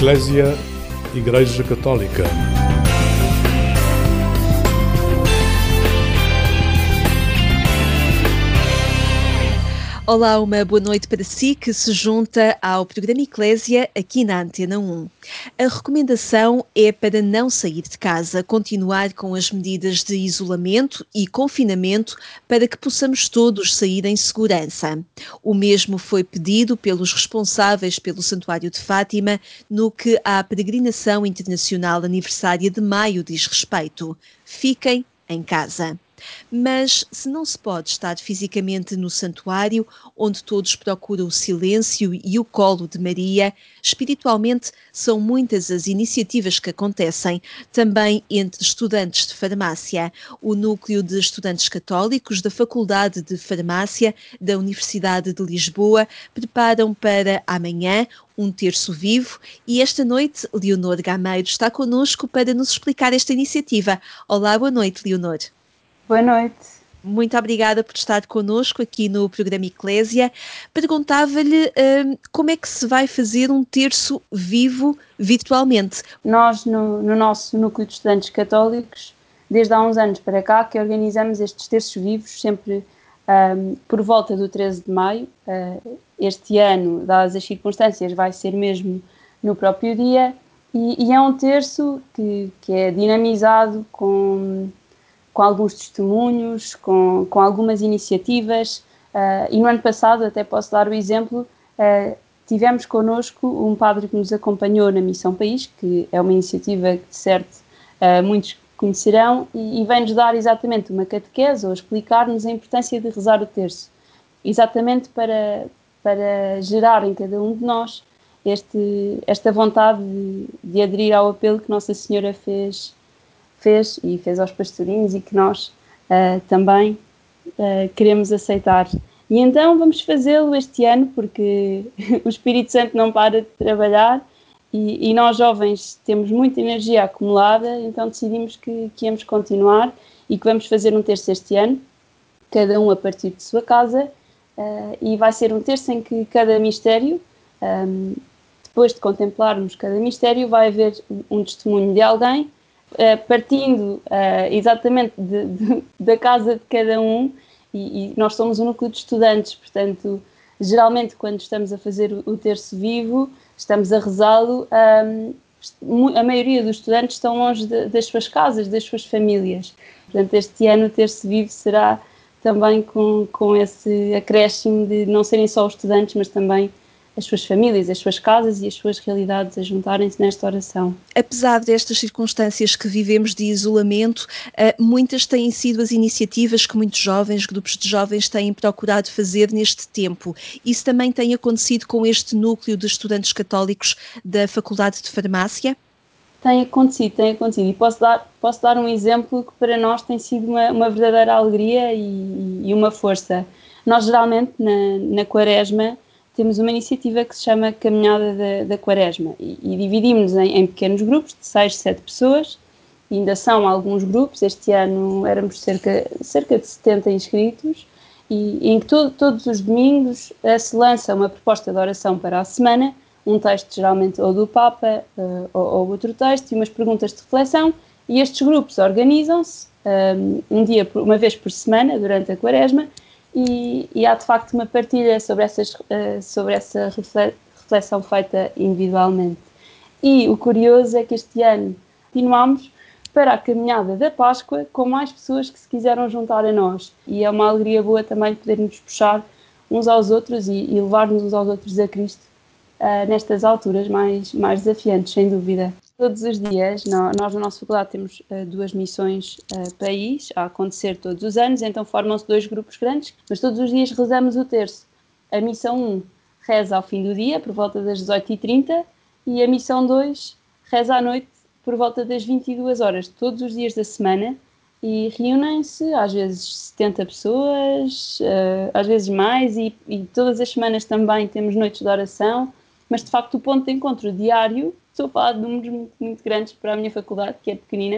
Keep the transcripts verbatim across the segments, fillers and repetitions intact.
Eclésia, Igreja Católica. Olá, uma boa noite para si que se junta ao programa Eclésia aqui na Antena um. A recomendação é para não sair de casa, continuar com as medidas de isolamento e confinamento para que possamos todos sair em segurança. O mesmo foi pedido pelos responsáveis pelo Santuário de Fátima no que à peregrinação internacional aniversária de maio diz respeito. Fiquem em casa. Mas se não se pode estar fisicamente no santuário, onde todos procuram o silêncio e o colo de Maria, espiritualmente são muitas as iniciativas que acontecem, também entre estudantes de farmácia. O Núcleo de Estudantes Católicos da Faculdade de Farmácia da Universidade de Lisboa preparam para amanhã um terço vivo e esta noite Leonor Gameiro está connosco para nos explicar esta iniciativa. Olá, boa noite, Leonor. Boa noite. Muito obrigada por estar connosco aqui no programa Eclésia. Perguntava-lhe hum, como é que se vai fazer um terço vivo virtualmente. Nós, no, no nosso Núcleo de Estudantes Católicos, desde há uns anos para cá, que organizamos estes terços vivos, sempre um, por volta do treze de maio. Uh, este ano, dadas as circunstâncias, vai ser mesmo no próprio dia. E, e é um terço que, que é dinamizado com... com alguns testemunhos, com, com algumas iniciativas, uh, e no ano passado, até posso dar o exemplo, uh, tivemos connosco um padre que nos acompanhou na Missão País, que é uma iniciativa que de certo uh, muitos conhecerão, e, e vem-nos dar exatamente uma catequese, ou explicar-nos a importância de rezar o terço, exatamente para, para gerar em cada um de nós este, esta vontade de, de aderir ao apelo que Nossa Senhora fez fez e fez aos pastorinhos e que nós uh, também uh, queremos aceitar. E então vamos fazê-lo este ano porque o Espírito Santo não para de trabalhar e, e nós jovens temos muita energia acumulada, então decidimos que, que íamos continuar e que vamos fazer um terço este ano, cada um a partir de sua casa, uh, e vai ser um terço em que cada mistério, um, depois de contemplarmos cada mistério, vai haver um testemunho de alguém, Uh, partindo uh, exatamente de, de, da casa de cada um, e, e nós somos um núcleo de estudantes, portanto, geralmente quando estamos a fazer o, o terço vivo, estamos a rezá-lo, um, a maioria dos estudantes estão longe de, das suas casas, das suas famílias. Portanto, este ano o terço vivo será também com, com esse acréscimo de não serem só os estudantes, mas também as suas famílias, as suas casas e as suas realidades a juntarem-se nesta oração. Apesar destas circunstâncias que vivemos de isolamento, muitas têm sido as iniciativas que muitos jovens, grupos de jovens têm procurado fazer neste tempo. Isso também tem acontecido com este núcleo de estudantes católicos da Faculdade de Farmácia? Tem acontecido, tem acontecido. E posso dar, posso dar um exemplo que para nós tem sido uma, uma verdadeira alegria e, e uma força. Nós geralmente na, na Quaresma temos uma iniciativa que se chama Caminhada da, da Quaresma e, e dividimos-nos em, em pequenos grupos de seis, sete pessoas, e ainda são alguns grupos. Este ano éramos cerca, cerca de setenta inscritos, e, e em que todo, todos os domingos uh, se lança uma proposta de oração para a semana, um texto geralmente ou do Papa uh, ou, ou outro texto e umas perguntas de reflexão, e estes grupos organizam-se um, um dia, por, uma vez por semana durante a Quaresma. E, e há de facto uma partilha sobre, essas, uh, sobre essa reflexão feita individualmente. E o curioso é que este ano continuamos para a caminhada da Páscoa com mais pessoas que se quiseram juntar a nós. E é uma alegria boa também podermos puxar uns aos outros e, e levar-nos uns aos outros a Cristo uh, nestas alturas mais, mais desafiantes, sem dúvida. Todos os dias, nós na nossa faculdade temos uh, duas missões uh, país a acontecer todos os anos, então formam-se dois grupos grandes, mas todos os dias rezamos o terço. A missão um reza ao fim do dia, por volta das dezoito e trinta, e a missão dois reza à noite, por volta das vinte e duas horas, todos os dias da semana, e reúnem-se às vezes setenta pessoas, uh, às vezes mais, e, e todas as semanas também temos noites de oração, mas de facto o ponto de encontro diário, estou a falar de números muito, muito grandes para a minha faculdade, que é pequenina,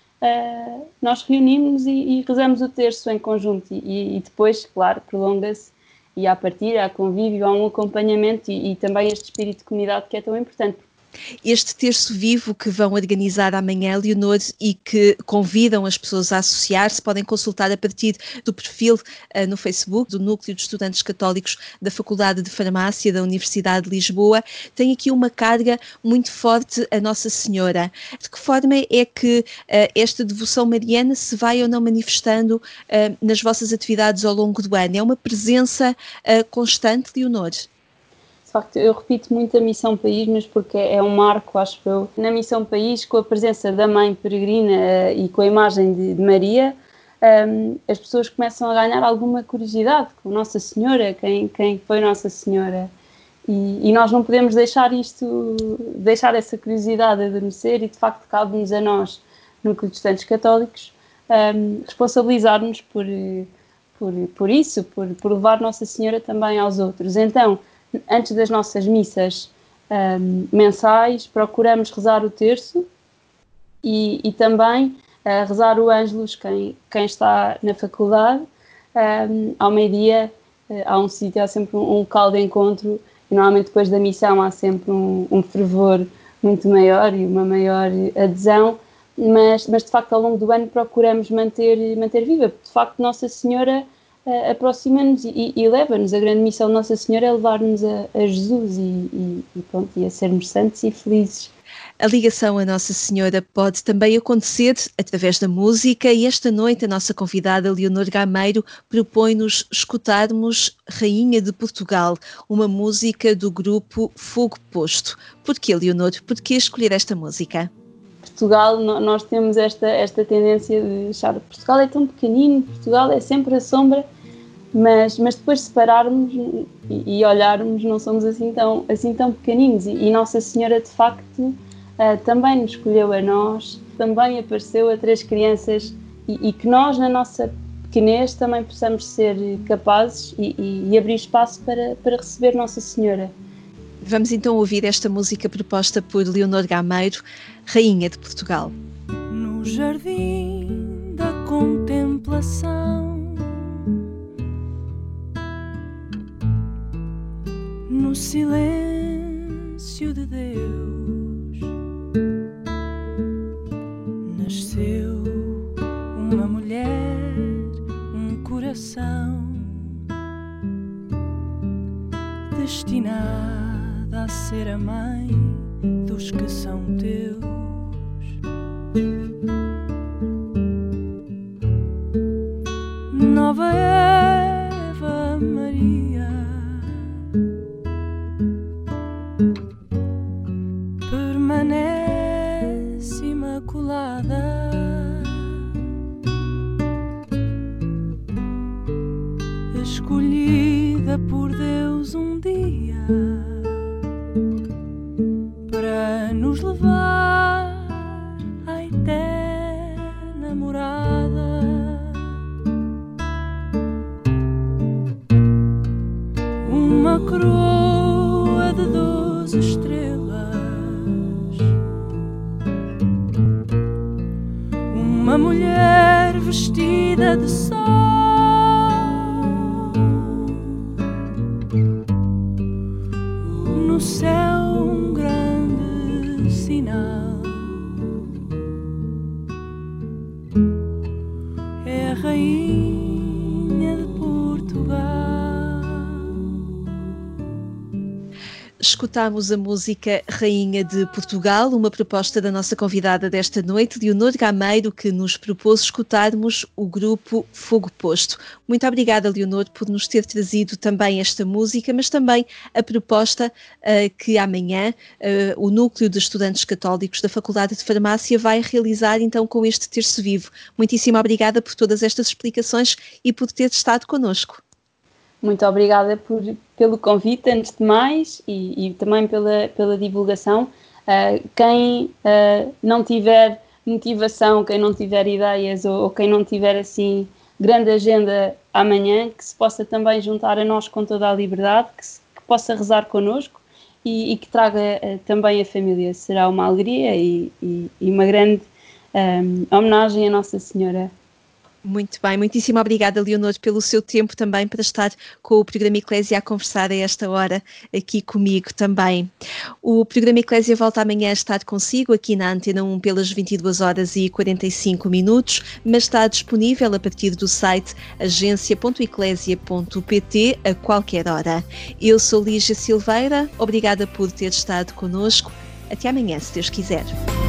uh, nós reunimos e, e rezamos o terço em conjunto e, e depois, claro, prolonga-se e há partilha, há convívio, há um acompanhamento e, e também este espírito de comunidade que é tão importante. Este terço vivo que vão organizar amanhã, Leonor, e que convidam as pessoas a associar-se, podem consultar a partir do perfil uh, no Facebook do Núcleo de Estudantes Católicos da Faculdade de Farmácia da Universidade de Lisboa. Tem aqui uma carga muito forte a Nossa Senhora. De que forma é que uh, esta devoção mariana se vai ou não manifestando uh, nas vossas atividades ao longo do ano? É uma presença uh, constante, Leonor? De facto, eu repito muito a Missão País, mas porque é um marco, acho eu. Na Missão País, com a presença da Mãe Peregrina uh, e com a imagem de, de Maria, um, as pessoas começam a ganhar alguma curiosidade com Nossa Senhora, quem, quem foi Nossa Senhora. E, e nós não podemos deixar isto, deixar essa curiosidade adormecer e, de facto, cabe-nos a nós, Núcleo de Estudantes Católicos, um, responsabilizar-nos por, por, por isso, por, por levar Nossa Senhora também aos outros. Então, antes das nossas missas um, mensais, procuramos rezar o terço e, e também uh, rezar o Ângelus, quem, quem está na faculdade. Um, ao meio-dia uh, há um sítio, há sempre um, um local de encontro, e normalmente depois da missão há sempre um, um fervor muito maior e uma maior adesão, mas, mas de facto ao longo do ano procuramos manter, manter viva, porque de facto Nossa Senhora Uh, aproxima-nos e, e leva-nos. A grande missão de Nossa Senhora é levar-nos a, a Jesus e, e, e, pronto, e a sermos santos e felizes. A ligação a Nossa Senhora pode também acontecer através da música e esta noite a nossa convidada Leonor Gameiro propõe-nos escutarmos Rainha de Portugal, uma música do grupo Fogo Posto. Porquê, Leonor? Porquê escolher esta música? Portugal, nós temos esta, esta tendência de achar que Portugal é tão pequenino, Portugal é sempre a sombra, mas, mas depois separarmos e, e olharmos, não somos assim tão, assim tão pequeninos. E, e Nossa Senhora, de facto, uh, também nos escolheu a nós, também apareceu a três crianças e, e que nós, na nossa pequenez, também possamos ser capazes e, e, e abrir espaço para, para receber Nossa Senhora. Vamos então ouvir esta música proposta por Leonor Gameiro, Rainha de Portugal. No jardim da contemplação, no silêncio de Deus, nasceu uma mulher, um coração destinada a ser a mãe dos que são teus. Nova Eva Maria, permanece imaculada, escolhida por Deus um dia para nos levar à eterna morada. Uma coroa de doze estrelas, uma mulher vestida de sol, no céu um grande sinal, é a Rainha de Portugal. Escutámos a música Rainha de Portugal, uma proposta da nossa convidada desta noite, Leonor Gameiro, que nos propôs escutarmos o grupo Fogo Posto. Muito obrigada, Leonor, por nos ter trazido também esta música, mas também a proposta uh, que amanhã uh, o Núcleo de Estudantes Católicos da Faculdade de Farmácia vai realizar então com este terço vivo. Muitíssimo obrigada por todas estas explicações e por ter estado connosco. Muito obrigada por, pelo convite, antes de mais, e, e também pela, pela divulgação. Uh, quem uh, não tiver motivação, quem não tiver ideias ou, ou quem não tiver assim grande agenda amanhã, que se possa também juntar a nós com toda a liberdade, que, se, que possa rezar connosco e, e que traga uh, também a família. Será uma alegria e, e, e uma grande um, homenagem à Nossa Senhora. Muito bem, muitíssimo obrigada, Leonor, pelo seu tempo também para estar com o programa Eclésia a conversar a esta hora aqui comigo também. O programa Eclésia volta amanhã a estar consigo aqui na Antena um pelas vinte e duas horas e quarenta e cinco minutos, mas está disponível a partir do site agência ponto eclésia ponto pt a qualquer hora. Eu sou Lígia Silveira, obrigada por ter estado connosco. Até amanhã, se Deus quiser.